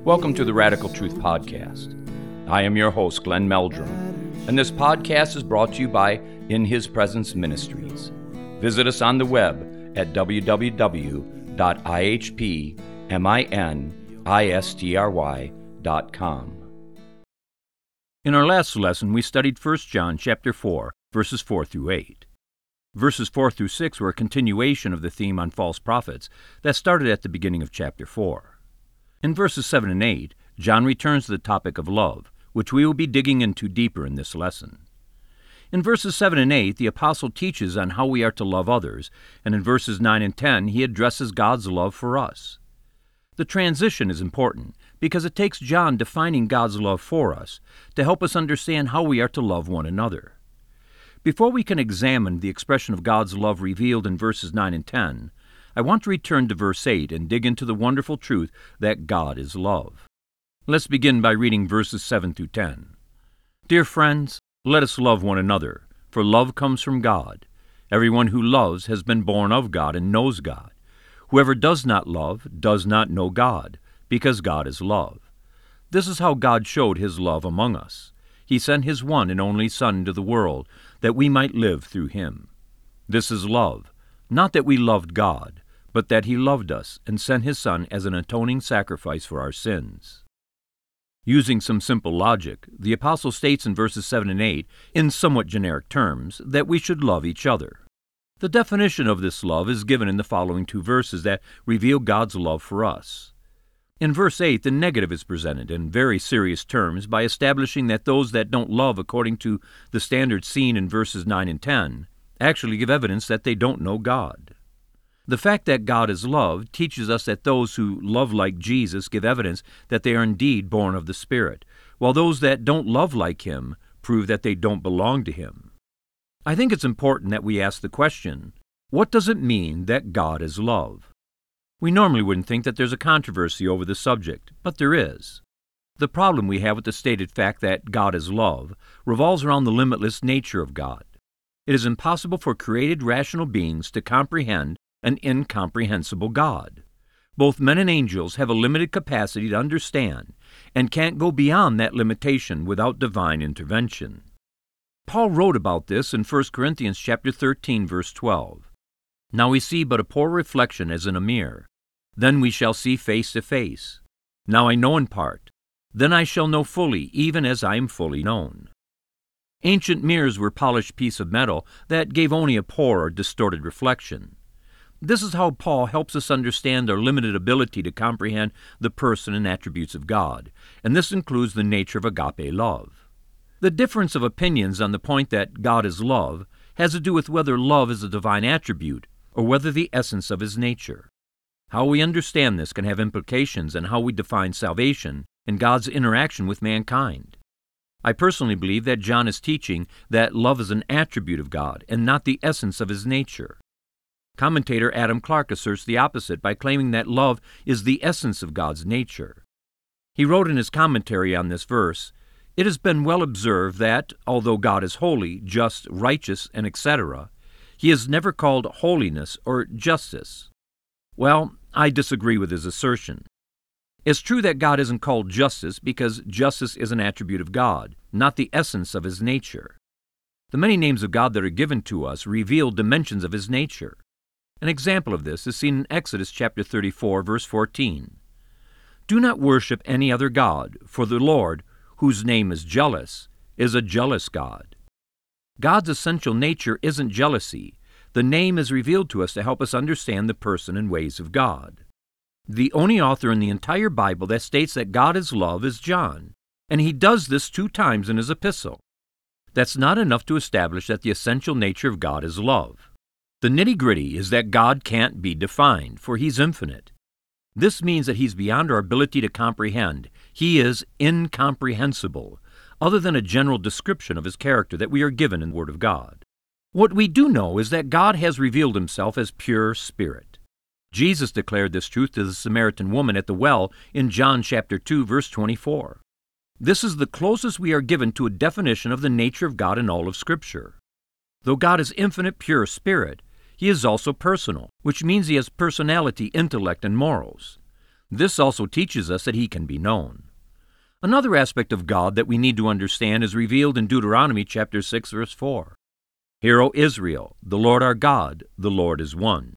Welcome to the Radical Truth Podcast. I am your host, Glenn Meldrum, and this podcast is brought to you by In His Presence Ministries. Visit us on the web at www.ihpministry.com. In our last lesson, we studied 1 John chapter 4, verses 4 through 8. Verses 4 through 6 were a continuation of the theme on false prophets that started at the beginning of chapter 4. In verses 7 and 8, John returns to the topic of love, which we will be digging into deeper in this lesson. In verses 7 and 8, the apostle teaches on how we are to love others, and in verses 9 and 10, he addresses God's love for us. The transition is important because it takes John defining God's love for us to help us understand how we are to love one another. Before we can examine the expression of God's love revealed in verses 9 and 10, I want to return to verse 8 and dig into the wonderful truth that God is love. Let's begin by reading verses 7 through 10. Dear friends, let us love one another, for love comes from God. Everyone who loves has been born of God and knows God. Whoever does not love does not know God, because God is love. This is how God showed his love among us. He sent his one and only Son into the world, that we might live through him. This is love, not that we loved God, but that he loved us and sent his Son as an atoning sacrifice for our sins. Using some simple logic, the apostle states in verses 7 and 8, in somewhat generic terms, that we should love each other. The definition of this love is given in the following two verses that reveal God's love for us. In verse 8, the negative is presented in very serious terms by establishing that those that don't love according to the standards seen in verses 9 and 10 actually give evidence that they don't know God. The fact that God is love teaches us that those who love like Jesus give evidence that they are indeed born of the Spirit, while those that don't love like him prove that they don't belong to him. I think it's important that we ask the question, what does it mean that God is love? We normally wouldn't think that there's a controversy over the subject, but there is. The problem we have with the stated fact that God is love revolves around the limitless nature of God. It is impossible for created rational beings to comprehend an incomprehensible God. Both men and angels have a limited capacity to understand and can't go beyond that limitation without divine intervention. Paul wrote about this in 1 Corinthians chapter 13, verse 12. Now we see but a poor reflection as in a mirror. Then we shall see face to face. Now I know in part. Then I shall know fully, even as I am fully known. Ancient mirrors were polished pieces of metal that gave only a poor or distorted reflection. This is how Paul helps us understand our limited ability to comprehend the person and attributes of God, and this includes the nature of agape love. The difference of opinions on the point that God is love has to do with whether love is a divine attribute or whether the essence of his nature. How we understand this can have implications on how we define salvation and God's interaction with mankind. I personally believe that John is teaching that love is an attribute of God and not the essence of his nature. Commentator Adam Clarke asserts the opposite by claiming that love is the essence of God's nature. He wrote in his commentary on this verse, "It has been well observed that, although God is holy, just, righteous, and etc., he is never called holiness or justice." Well, I disagree with his assertion. It's true that God isn't called justice because justice is an attribute of God, not the essence of his nature. The many names of God that are given to us reveal dimensions of his nature. An example of this is seen in Exodus chapter 34, verse 14. Do not worship any other god, for the Lord, whose name is jealous, is a jealous God. God's essential nature isn't jealousy. The name is revealed to us to help us understand the person and ways of God. The only author in the entire Bible that states that God is love is John, and he does this 2 times in his epistle. That's not enough to establish that the essential nature of God is love. The nitty-gritty is that God can't be defined, for he's infinite. This means that he's beyond our ability to comprehend. He is incomprehensible, other than a general description of his character that we are given in the Word of God. What we do know is that God has revealed himself as pure spirit. Jesus declared this truth to the Samaritan woman at the well in John chapter 2, verse 24. This is the closest we are given to a definition of the nature of God in all of Scripture. Though God is infinite pure spirit, he is also personal, which means he has personality, intellect, and morals. This also teaches us that He can be known. Another aspect of God that we need to understand is revealed in Deuteronomy chapter 6, verse 4. Hear, O Israel, the Lord our God, the Lord is one.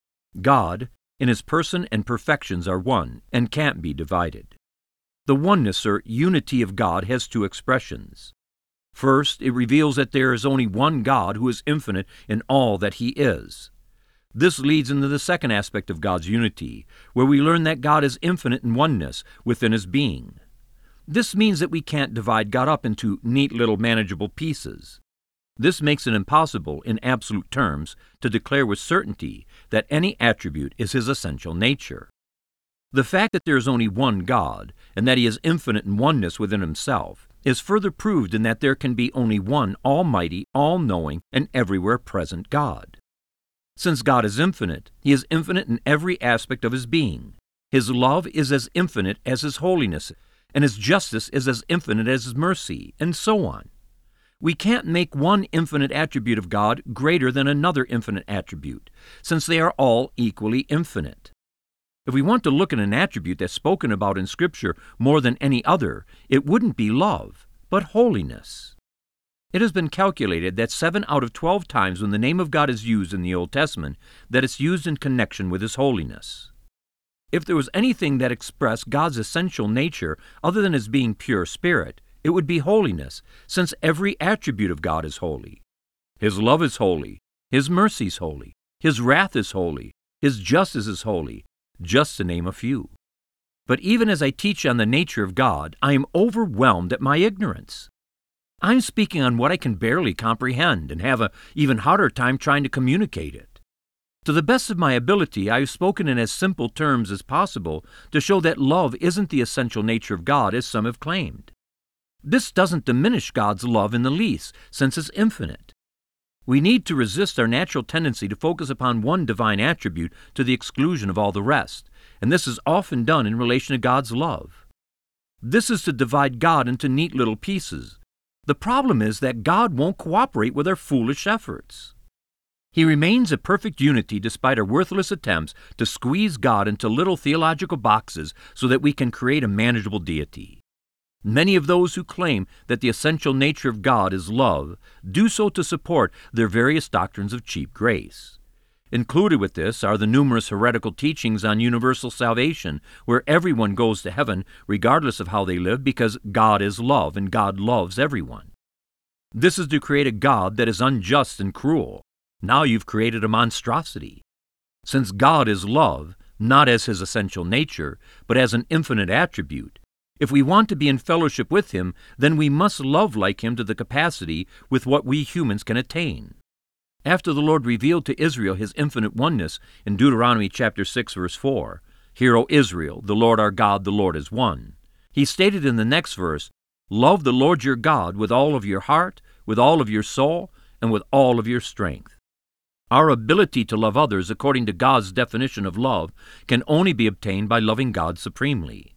God, in His person and perfections, are one and can't be divided. The oneness or unity of God has two expressions. First, it reveals that there is only one God who is infinite in all that He is. This leads into the second aspect of God's unity, where we learn that God is infinite in oneness within His being. This means that we can't divide God up into neat little manageable pieces. This makes it impossible, in absolute terms, to declare with certainty that any attribute is His essential nature. The fact that there is only one God, and that He is infinite in oneness within Himself, is further proved in that there can be only one almighty, all-knowing, and everywhere present God. Since God is infinite, He is infinite in every aspect of His being. His love is as infinite as His holiness, and His justice is as infinite as His mercy, and so on. We can't make one infinite attribute of God greater than another infinite attribute, since they are all equally infinite. If we want to look at an attribute that's spoken about in Scripture more than any other, it wouldn't be love, but holiness. It has been calculated that 7 out of 12 times when the name of God is used in the Old Testament, that it's used in connection with His holiness. If there was anything that expressed God's essential nature other than His being pure spirit, it would be holiness, since every attribute of God is holy. His love is holy, His mercy is holy, His wrath is holy, His justice is holy, just to name a few. But even as I teach on the nature of God, I am overwhelmed at my ignorance. I'm speaking on what I can barely comprehend and have an even harder time trying to communicate it. To the best of my ability, I have spoken in as simple terms as possible to show that love isn't the essential nature of God as some have claimed. This doesn't diminish God's love in the least, since it's infinite. We need to resist our natural tendency to focus upon one divine attribute to the exclusion of all the rest, and this is often done in relation to God's love. This is to divide God into neat little pieces. The problem is that God won't cooperate with our foolish efforts. He remains a perfect unity despite our worthless attempts to squeeze God into little theological boxes so that we can create a manageable deity. Many of those who claim that the essential nature of God is love do so to support their various doctrines of cheap grace. Included with this are the numerous heretical teachings on universal salvation, where everyone goes to heaven regardless of how they live because God is love and God loves everyone. This is to create a God that is unjust and cruel. Now you've created a monstrosity. Since God is love, not as His essential nature, but as an infinite attribute, if we want to be in fellowship with Him, then we must love like Him to the capacity with what we humans can attain. After the Lord revealed to Israel His infinite oneness in Deuteronomy chapter 6, verse 4, Hear, O Israel, the Lord our God, the Lord is one, He stated in the next verse, Love the Lord your God with all of your heart, with all of your soul, and with all of your strength. Our ability to love others according to God's definition of love can only be obtained by loving God supremely.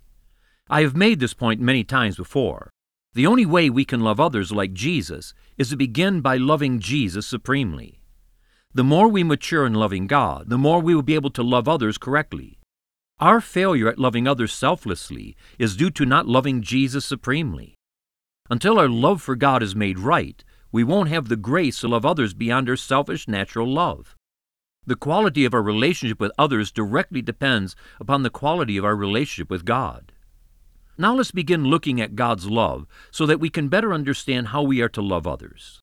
I have made this point many times before. The only way we can love others like Jesus is to begin by loving Jesus supremely. The more we mature in loving God, the more we will be able to love others correctly. Our failure at loving others selflessly is due to not loving Jesus supremely. Until our love for God is made right, we won't have the grace to love others beyond our selfish natural love. The quality of our relationship with others directly depends upon the quality of our relationship with God. Now let's begin looking at God's love so that we can better understand how we are to love others.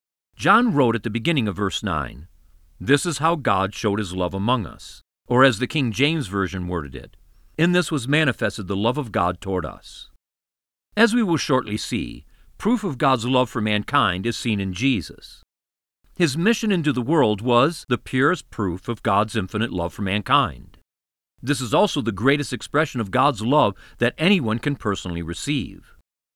John wrote at the beginning of verse 9, This is how God showed His love among us, or as the King James Version worded it, In this was manifested the love of God toward us. As we will shortly see, proof of God's love for mankind is seen in Jesus. His mission into the world was the purest proof of God's infinite love for mankind. This is also the greatest expression of God's love that anyone can personally receive.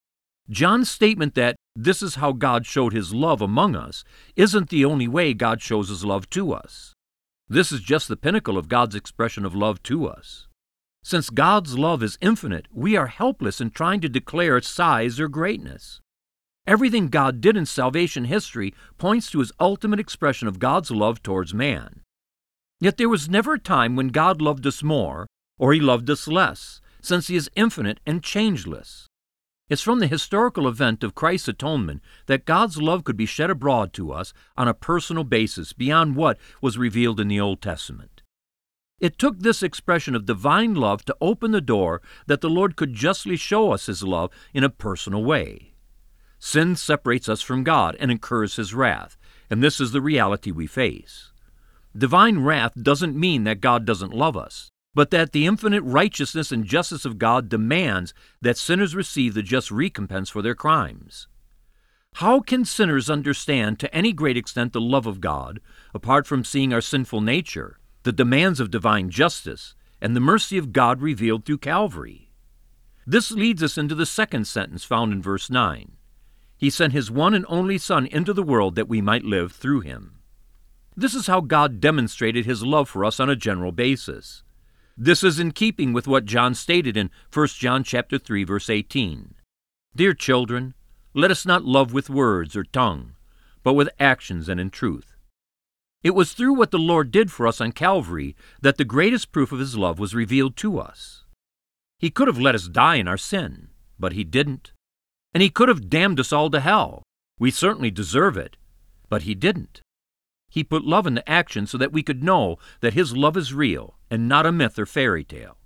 John's statement that this is how God showed His love among us isn't the only way God shows His love to us. This is just the pinnacle of God's expression of love to us. Since God's love is infinite, we are helpless in trying to declare its size or greatness. Everything God did in salvation history points to His ultimate expression of God's love towards man. Yet there was never a time when God loved us more, or He loved us less, since He is infinite and changeless. It's from the historical event of Christ's atonement that God's love could be shed abroad to us on a personal basis beyond what was revealed in the Old Testament. It took this expression of divine love to open the door that the Lord could justly show us His love in a personal way. Sin separates us from God and incurs His wrath, and this is the reality we face. Divine wrath doesn't mean that God doesn't love us, but that the infinite righteousness and justice of God demands that sinners receive the just recompense for their crimes. How can sinners understand to any great extent the love of God, apart from seeing our sinful nature, the demands of divine justice, and the mercy of God revealed through Calvary? This leads us into the second sentence found in verse 9. He sent His one and only Son into the world that we might live through Him. This is how God demonstrated His love for us on a general basis. This is in keeping with what John stated in 1 John chapter 3, verse 18. Dear children, let us not love with words or tongue, but with actions and in truth. It was through what the Lord did for us on Calvary that the greatest proof of His love was revealed to us. He could have let us die in our sin, but He didn't. And He could have damned us all to hell. We certainly deserve it, but He didn't. He put love into action so that we could know that His love is real and not a myth or fairy tale.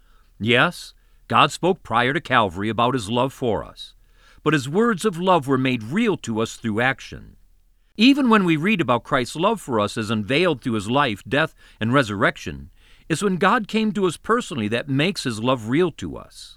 Yes, God spoke prior to Calvary about His love for us, but His words of love were made real to us through action. Even when we read about Christ's love for us as unveiled through His life, death, and resurrection, it's when God came to us personally that makes His love real to us.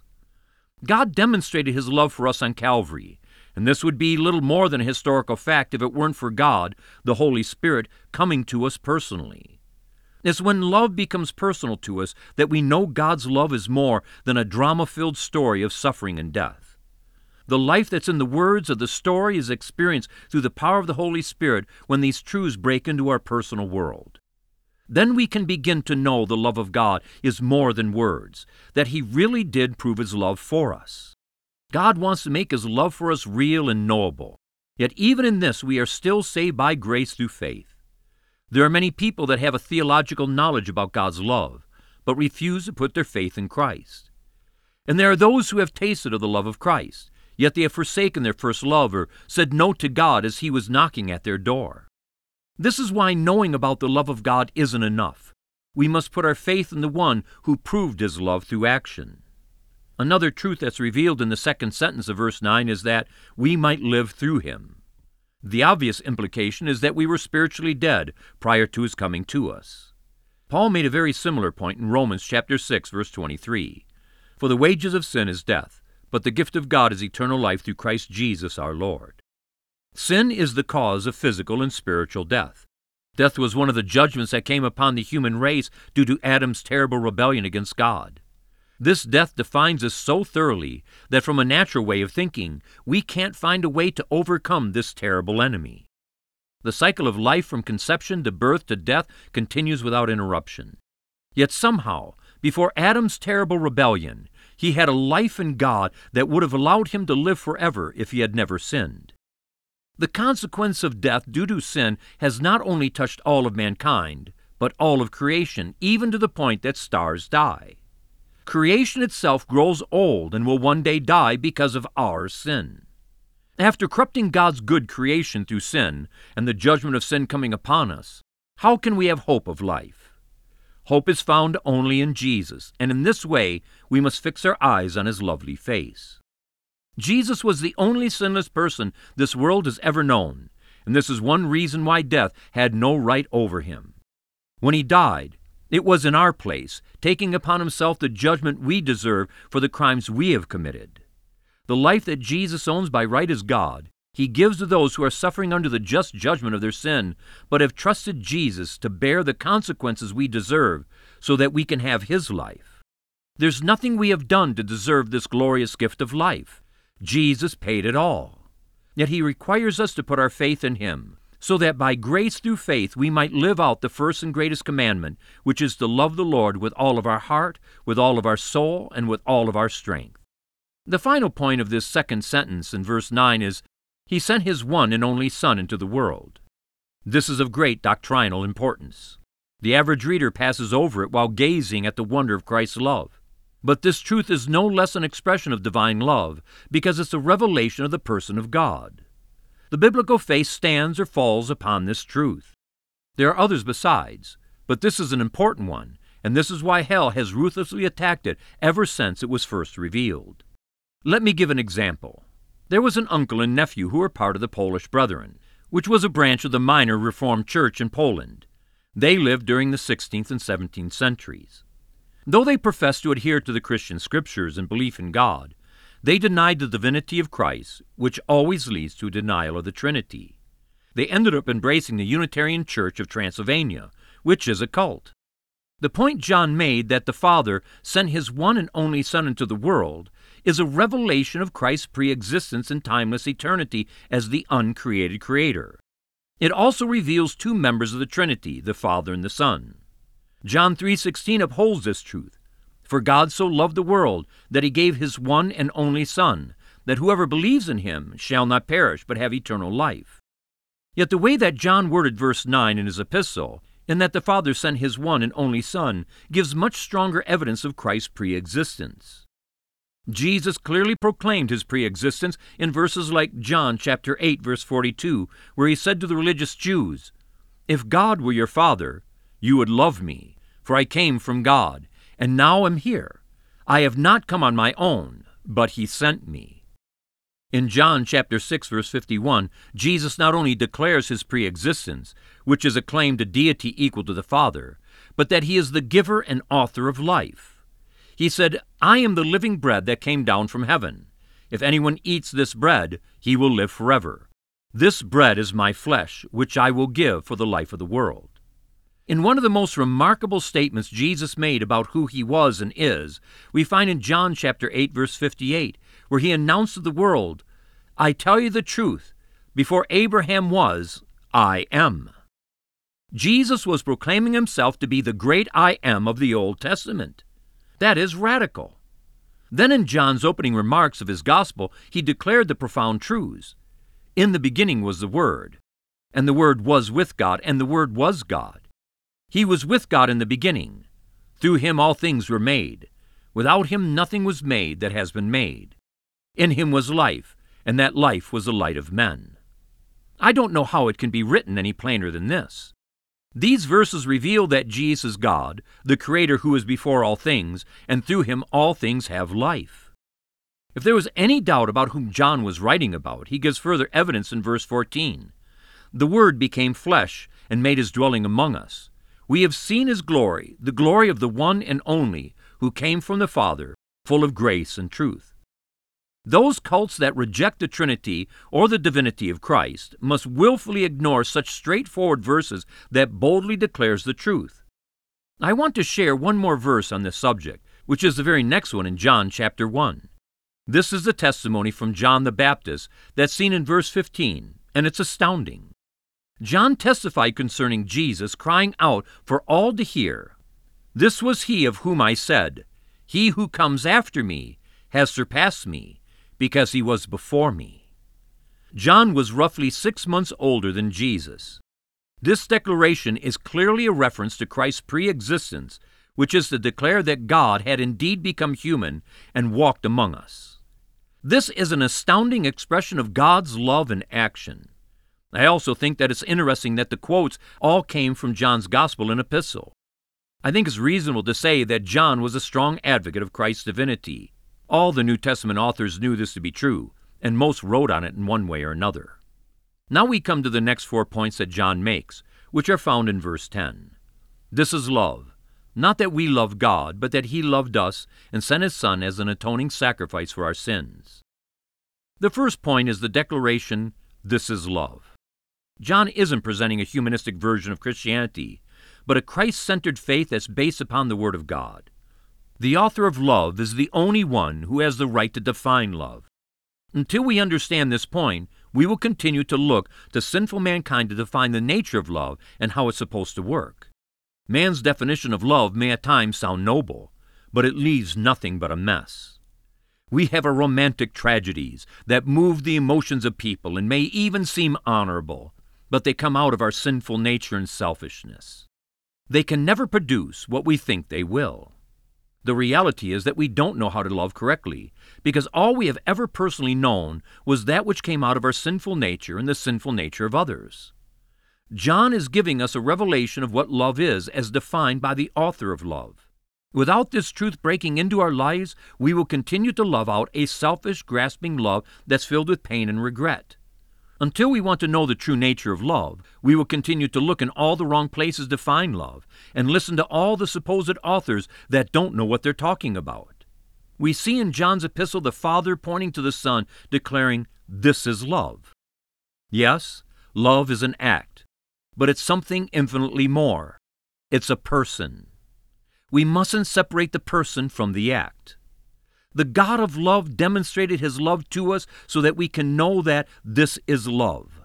God demonstrated His love for us on Calvary, and this would be little more than a historical fact if it weren't for God, the Holy Spirit, coming to us personally. It's when love becomes personal to us that we know God's love is more than a drama-filled story of suffering and death. The life that's in the words of the story is experienced through the power of the Holy Spirit when these truths break into our personal world. Then we can begin to know the love of God is more than words, that He really did prove His love for us. God wants to make His love for us real and knowable. Yet even in this, we are still saved by grace through faith. There are many people that have a theological knowledge about God's love, but refuse to put their faith in Christ. And there are those who have tasted of the love of Christ, yet they have forsaken their first love or said no to God as He was knocking at their door. This is why knowing about the love of God isn't enough. We must put our faith in the one who proved His love through action. Another truth that's revealed in the second sentence of verse 9 is that we might live through Him. The obvious implication is that we were spiritually dead prior to His coming to us. Paul made a very similar point in Romans chapter 6, verse 23. For the wages of sin is death, but the gift of God is eternal life through Christ Jesus our Lord. Sin is the cause of physical and spiritual death. Death was one of the judgments that came upon the human race due to Adam's terrible rebellion against God. This death defines us so thoroughly that from a natural way of thinking, we can't find a way to overcome this terrible enemy. The cycle of life from conception to birth to death continues without interruption. Yet somehow, before Adam's terrible rebellion, he had a life in God that would have allowed him to live forever if he had never sinned. The consequence of death due to sin has not only touched all of mankind, but all of creation, even to the point that stars die. Creation itself grows old and will one day die because of our sin. After corrupting God's good creation through sin and the judgment of sin coming upon us, how can we have hope of life? Hope is found only in Jesus, and in this way we must fix our eyes on His lovely face. Jesus was the only sinless person this world has ever known, and this is one reason why death had no right over Him. When He died, it was in our place, taking upon Himself the judgment we deserve for the crimes we have committed. The life that Jesus owns by right as God, He gives to those who are suffering under the just judgment of their sin, but have trusted Jesus to bear the consequences we deserve so that we can have His life. There's nothing we have done to deserve this glorious gift of life. Jesus paid it all. Yet He requires us to put our faith in Him, so that by grace through faith we might live out the first and greatest commandment, which is to love the Lord with all of our heart, with all of our soul, and with all of our strength. The final point of this second sentence in verse 9 is, He sent His one and only Son into the world. This is of great doctrinal importance. The average reader passes over it while gazing at the wonder of Christ's love. But this truth is no less an expression of divine love because it's a revelation of the person of God. The biblical faith stands or falls upon this truth. There are others besides, but this is an important one, and this is why hell has ruthlessly attacked it ever since it was first revealed. Let me give an example. There was an uncle and nephew who were part of the Polish Brethren, which was a branch of the minor Reformed Church in Poland. They lived during the 16th and 17th centuries. Though they professed to adhere to the Christian scriptures and belief in God, they denied the divinity of Christ, which always leads to a denial of the Trinity. They ended up embracing the Unitarian Church of Transylvania, which is a cult. The point John made that the Father sent his one and only Son into the world is a revelation of Christ's pre-existence in timeless eternity as the uncreated Creator. It also reveals two members of the Trinity, the Father and the Son. John 3:16 upholds this truth. For God so loved the world that he gave his one and only Son, that whoever believes in him shall not perish but have eternal life. Yet the way that John worded verse 9 in his epistle, in that the Father sent his one and only Son, gives much stronger evidence of Christ's pre-existence. Jesus clearly proclaimed his pre-existence in verses like John chapter 8, verse 42, where he said to the religious Jews, "If God were your Father, you would love me, for I came from God, and now am here. I have not come on my own, but he sent me." In John chapter 6, verse 51, Jesus not only declares his pre-existence, which is a claim to deity equal to the Father, but that he is the giver and author of life. He said, "I am the living bread that came down from heaven. If anyone eats this bread, he will live forever. This bread is my flesh, which I will give for the life of the world." In one of the most remarkable statements Jesus made about who he was and is, we find in John chapter 8, verse 58, where he announced to the world, "I tell you the truth, before Abraham was, I am." Jesus was proclaiming himself to be the great I am of the Old Testament. That is radical. Then in John's opening remarks of his gospel, he declared the profound truths. In the beginning was the Word, and the Word was with God, and the Word was God. He was with God in the beginning. Through him all things were made. Without him nothing was made that has been made. In him was life, and that life was the light of men. I don't know how it can be written any plainer than this. These verses reveal that Jesus is God, the Creator who is before all things, and through him all things have life. If there was any doubt about whom John was writing about, he gives further evidence in verse 14. "The Word became flesh and made his dwelling among us. We have seen his glory, the glory of the one and only, who came from the Father, full of grace and truth." Those cults that reject the Trinity or the divinity of Christ must willfully ignore such straightforward verses that boldly declares the truth. I want to share one more verse on this subject, which is the very next one in John chapter 1. This is the testimony from John the Baptist that's seen in verse 15, and it's astounding. John testified concerning Jesus, crying out for all to hear, "This was he of whom I said, 'He who comes after me has surpassed me, because he was before me.'" John was roughly 6 months older than Jesus. This declaration is clearly a reference to Christ's pre-existence, which is to declare that God had indeed become human and walked among us. This is an astounding expression of God's love in action. I also think that it's interesting that the quotes all came from John's gospel and epistle. I think it's reasonable to say that John was a strong advocate of Christ's divinity. All the New Testament authors knew this to be true, and most wrote on it in one way or another. Now we come to the next 4 points that John makes, which are found in verse 10. This is love, not that we love God, but that he loved us and sent his Son as an atoning sacrifice for our sins. The first point is the declaration, this is love. John isn't presenting a humanistic version of Christianity, but a Christ-centered faith that's based upon the Word of God. The author of love is the only one who has the right to define love. Until we understand this point, we will continue to look to sinful mankind to define the nature of love and how it's supposed to work. Man's definition of love may at times sound noble, but it leaves nothing but a mess. We have our romantic tragedies that move the emotions of people and may even seem honorable, but they come out of our sinful nature and selfishness. They can never produce what we think they will. The reality is that we don't know how to love correctly, because all we have ever personally known was that which came out of our sinful nature and the sinful nature of others. John is giving us a revelation of what love is as defined by the author of love. Without this truth breaking into our lives, we will continue to love out a selfish, grasping love that's filled with pain and regret. Until we want to know the true nature of love, we will continue to look in all the wrong places to find love and listen to all the supposed authors that don't know what they're talking about. We see in John's epistle the Father pointing to the Son, declaring, "This is love." Yes, love is an act, but it's something infinitely more. It's a person. We mustn't separate the person from the act. The God of love demonstrated His love to us so that we can know that this is love.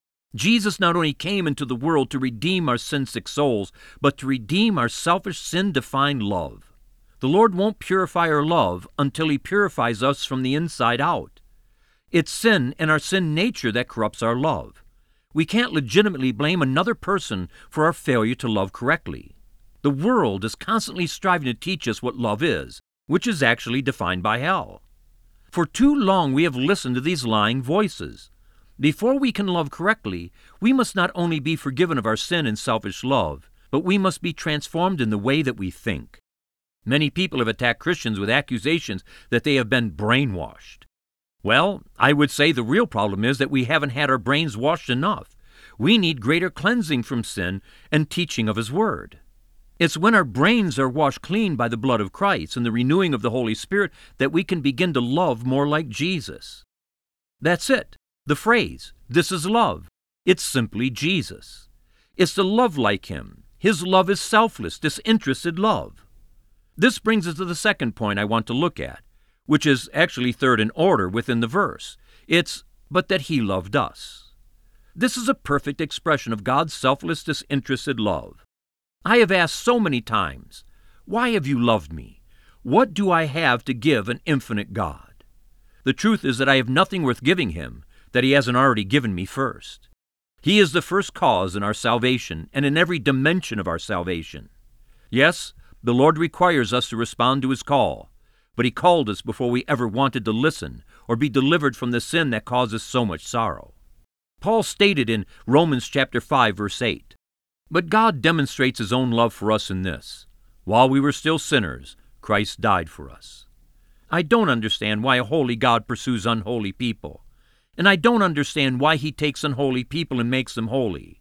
Jesus not only came into the world to redeem our sin-sick souls, but to redeem our selfish, sin-defined love. The Lord won't purify our love until He purifies us from the inside out. It's sin and our sin nature that corrupts our love. We can't legitimately blame another person for our failure to love correctly. The world is constantly striving to teach us what love is, which is actually defined by hell. For too long we have listened to these lying voices. Before we can love correctly, we must not only be forgiven of our sin and selfish love, but we must be transformed in the way that we think. Many people have attacked Christians with accusations that they have been brainwashed. Well, I would say the real problem is that we haven't had our brains washed enough. We need greater cleansing from sin and teaching of His Word. It's when our brains are washed clean by the blood of Christ and the renewing of the Holy Spirit that we can begin to love more like Jesus. That's it. The phrase, "This is love." It's simply Jesus. It's to love like Him. His love is selfless, disinterested love. This brings us to the second point I want to look at, which is actually third in order within the verse. It's, "But that He loved us." This is a perfect expression of God's selfless, disinterested love. I have asked so many times, "Why have you loved me? What do I have to give an infinite God?" The truth is that I have nothing worth giving Him that He hasn't already given me first. He is the first cause in our salvation and in every dimension of our salvation. Yes, the Lord requires us to respond to His call, but He called us before we ever wanted to listen or be delivered from the sin that causes so much sorrow. Paul stated in Romans chapter 5, verse 8, "But God demonstrates His own love for us in this: while we were still sinners, Christ died for us." I don't understand why a holy God pursues unholy people, and I don't understand why He takes unholy people and makes them holy.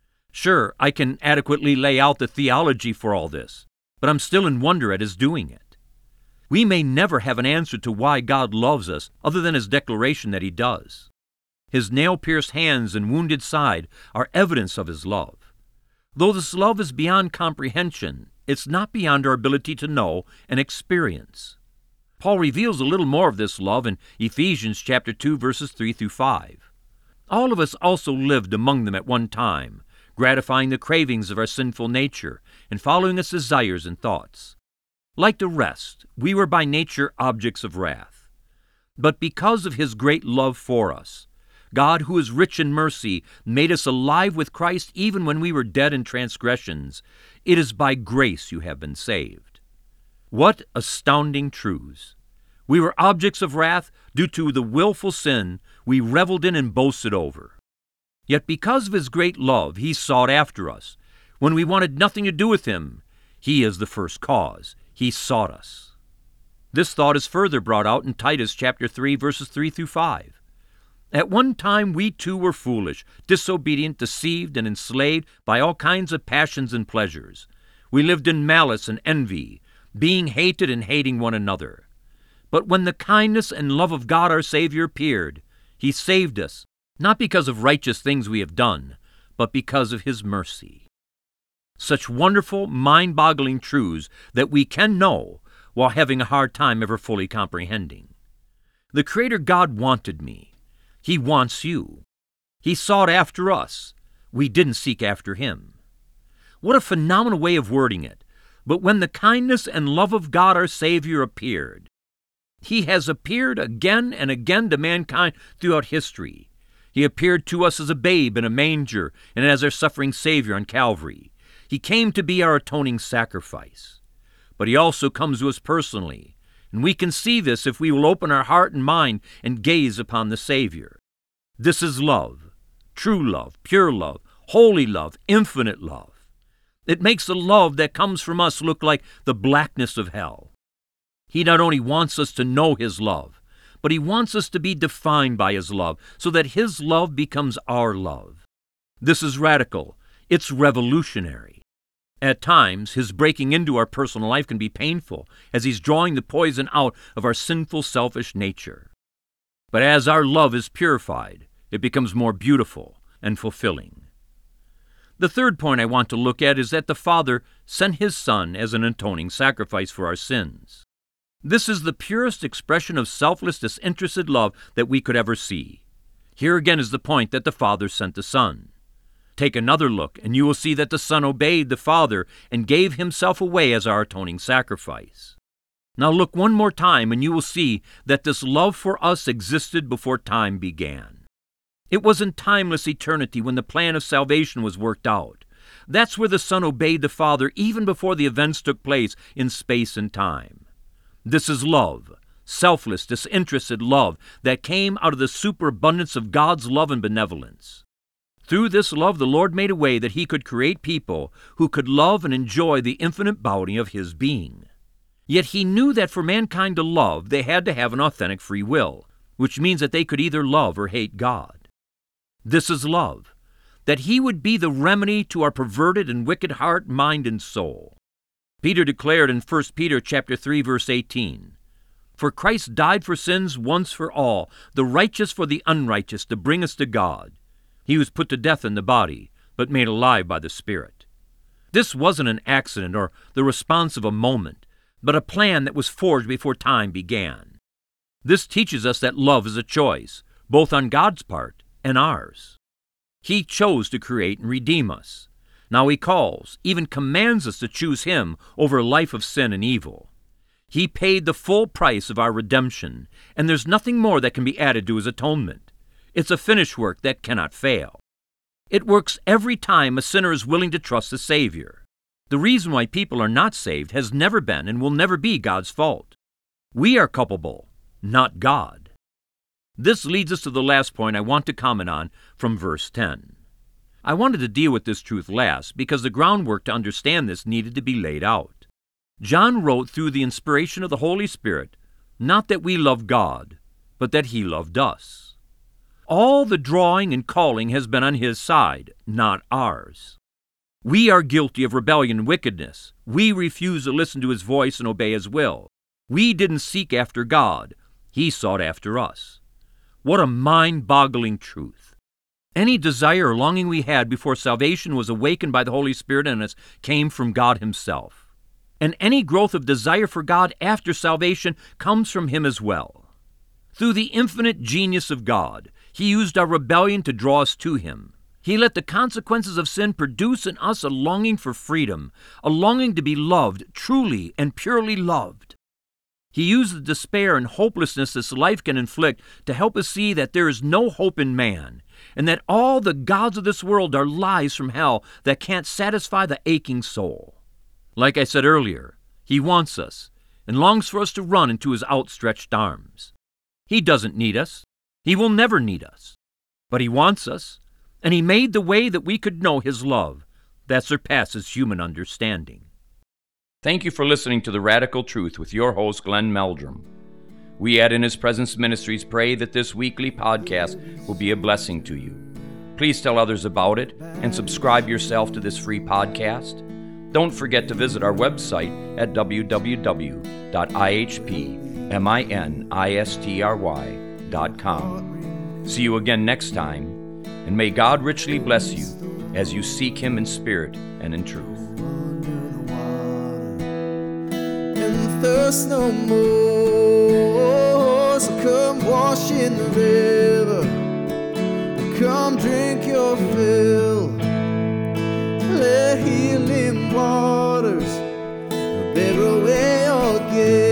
Sure, I can adequately lay out the theology for all this, but I'm still in wonder at His doing it. We may never have an answer to why God loves us other than His declaration that He does. His nail-pierced hands and wounded side are evidence of His love. Though this love is beyond comprehension, it's not beyond our ability to know and experience. Paul reveals a little more of this love in Ephesians chapter 2, verses 3 through 5. All of us also lived among them at one time, gratifying the cravings of our sinful nature and following its desires and thoughts. Like the rest, we were by nature objects of wrath. But because of His great love for us, God, who is rich in mercy, made us alive with Christ even when we were dead in transgressions. It is by grace you have been saved. What astounding truths! We were objects of wrath due to the willful sin we reveled in and boasted over. Yet because of His great love, He sought after us. When we wanted nothing to do with Him, He is the first cause. He sought us. This thought is further brought out in Titus chapter 3, verses 3 through 5. At one time we too were foolish, disobedient, deceived, and enslaved by all kinds of passions and pleasures. We lived in malice and envy, being hated and hating one another. But when the kindness and love of God our Savior appeared, He saved us, not because of righteous things we have done, but because of His mercy. Such wonderful, mind-boggling truths that we can know while having a hard time ever fully comprehending. The Creator God wanted me. He wants you. He sought after us. We didn't seek after Him. What a phenomenal way of wording it. But when the kindness and love of God our Savior appeared, He has appeared again and again to mankind throughout history. He appeared to us as a babe in a manger and as our suffering Savior on Calvary. He came to be our atoning sacrifice. But he also comes to us personally, and we can see this if we will open our heart and mind and gaze upon the Savior. This is love, true love, pure love, holy love, infinite love. It makes the love that comes from us look like the blackness of hell. He not only wants us to know his love, but he wants us to be defined by his love so that his love becomes our love. This is radical. It's revolutionary. At times, his breaking into our personal life can be painful as he's drawing the poison out of our sinful, selfish nature. But as our love is purified, it becomes more beautiful and fulfilling. The third point I want to look at is that the Father sent his Son as an atoning sacrifice for our sins. This is the purest expression of selfless, disinterested love that we could ever see. Here again is the point that the Father sent the Son. Take another look, and you will see that the Son obeyed the Father and gave himself away as our atoning sacrifice. Now look one more time, and you will see that this love for us existed before time began. It was in timeless eternity when the plan of salvation was worked out. That's where the Son obeyed the Father even before the events took place in space and time. This is love, selfless, disinterested love that came out of the superabundance of God's love and benevolence. Through this love, the Lord made a way that he could create people who could love and enjoy the infinite bounty of his being. Yet he knew that for mankind to love, they had to have an authentic free will, which means that they could either love or hate God. This is love, that he would be the remedy to our perverted and wicked heart, mind, and soul. Peter declared in 1 Peter chapter 3, verse 18, "For Christ died for sins once for all, the righteous for the unrighteous, to bring us to God. He was put to death in the body, but made alive by the Spirit." This wasn't an accident or the response of a moment, but a plan that was forged before time began. This teaches us that love is a choice, both on God's part and ours. He chose to create and redeem us. Now he calls, even commands us to choose him over a life of sin and evil. He paid the full price of our redemption, and there's nothing more that can be added to his atonement. It's a finished work that cannot fail. It works every time a sinner is willing to trust the Savior. The reason why people are not saved has never been and will never be God's fault. We are culpable, not God. This leads us to the last point I want to comment on from verse 10. I wanted to deal with this truth last because the groundwork to understand this needed to be laid out. John wrote through the inspiration of the Holy Spirit, not that we love God, but that he loved us. All the drawing and calling has been on his side, not ours. We are guilty of rebellion and wickedness. We refuse to listen to his voice and obey his will. We didn't seek after God. He sought after us. What a mind-boggling truth. Any desire or longing we had before salvation was awakened by the Holy Spirit in us came from God himself. And any growth of desire for God after salvation comes from him as well. Through the infinite genius of God, he used our rebellion to draw us to him. He let the consequences of sin produce in us a longing for freedom, a longing to be loved, truly and purely loved. He used the despair and hopelessness this life can inflict to help us see that there is no hope in man, and that all the gods of this world are lies from hell that can't satisfy the aching soul. Like I said earlier, he wants us and longs for us to run into his outstretched arms. He doesn't need us. He will never need us. But he wants us, and he made the way that we could know his love that surpasses human understanding. Thank you for listening to The Radical Truth with your host, Glenn Meldrum. We at In His Presence Ministries pray that this weekly podcast will be a blessing to you. Please tell others about it and subscribe yourself to this free podcast. Don't forget to visit our website at www.ihpministry.com. See you again next time, and may God richly bless you as you seek him in spirit and in truth. And thirst no more, so come wash in the river, come drink your fill. Let healing waters bear away your guilt.